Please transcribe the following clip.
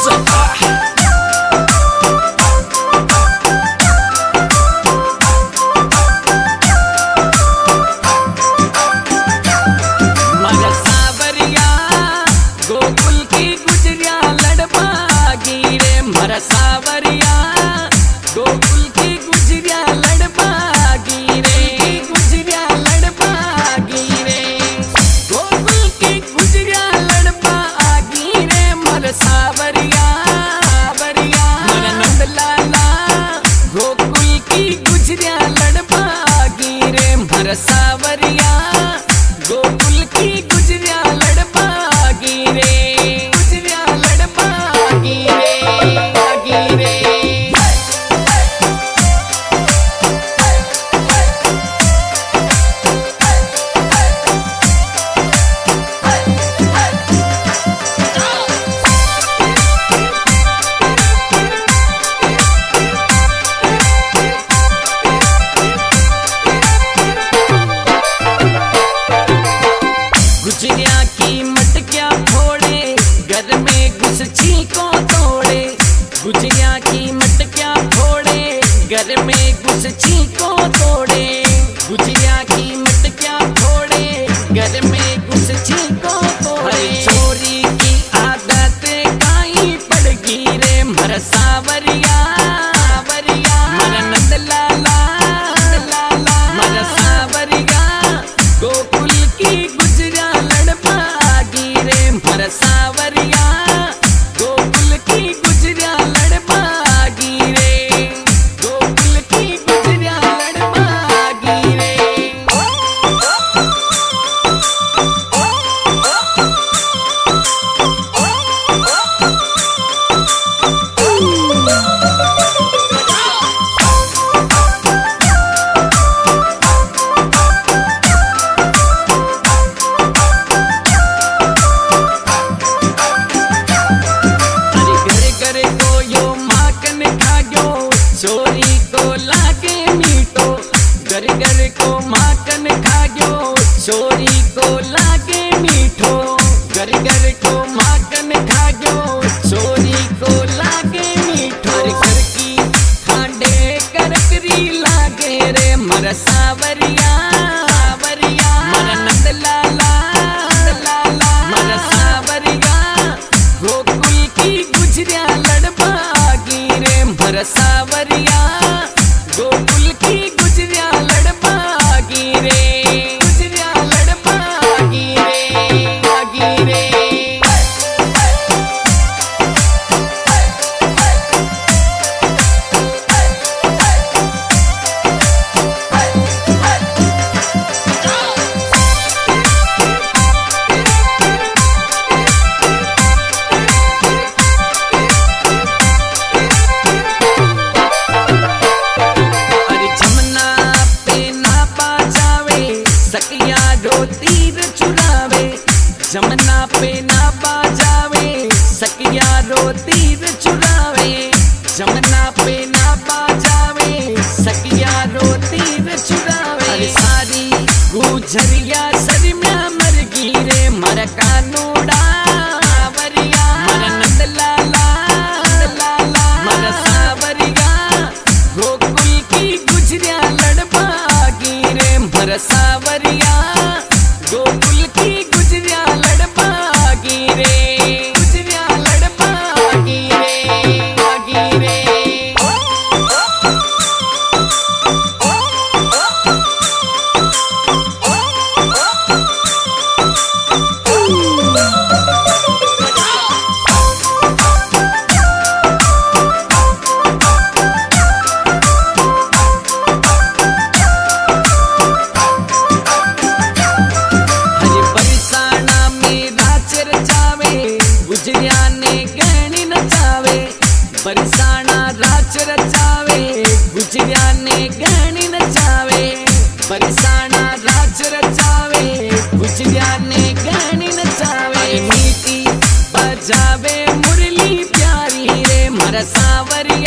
सावरिया गोकुल की गुजरिया लड़बागी रे, गुजरिया लड़बागी रे, गोकुल की गुजरिया लड़बागी रे, मर सावरिया सावरिया मर नंदलाला गोकुल की गुजरिया लड़बागी रे, मर सावरिया गोकुल की गुजरिया लड़बागी रे, गुजरिया लड़बागी रे। गुजरिया की मटकिया फोड़े घर में घुस छींको तोड़े, गुजरिया की मटकिया फोड़े घर में घुस छींको तोड़े, गुजरिया की मटकिया फोड़े घर में घुस छींको तोड़े, चोरी की आदत काई पड़गी रे, मर सावरिया सावरिया मर नंदलाला मर सावरिया गोकुल की गुजरिया लड़बागी रे, मर सावरिया गोकुल की गुजरिया लड़बागी रे, गोकुल की गुजरिया लड़बागी रे। चोरी को लागे मीठो घर घर को माखन खा गयो, चोरी को लागे मीठो घर घर को माखन खा गयो, चोरी को लागे मीठो घर की खांडे करकरी लागे रे, मर सावरिया सावरिया मर नंदलाला मर सावरिया गोकुल की गुजरिया लड़बागी रे, मर सावरिया गोकुल की गुजरिया लड़बागी रे, गुजरिया लड़बागी रे, बागी रे। सकिया रो तीर चुरावे जमुना पे ना बाजावे, सकिया रो तीर चुरावे जमुना पे ना बाजावे, सकिया रो तीर चुरावे, अरे सारी गुजरिया सरम्या मर गिरे, मर कानूड़ा सावरिया मर नंदलाला मर सावरिया गोकुल की गुजरिया लड़बागी रे, मर सावरिया गोकुल की गुजरिया लड़बागी रे, गुजरिया लड़बागी रे, बागी रे। गुजरिया ने गहनी नचावे बरसाना राच रचावे, गुजरिया ने गहनी नचावे बरसाना राच रचावे, गुजरिया ने गहनी नचावे, मीठी बजावे मुरली प्यारी रे, मर सावरिया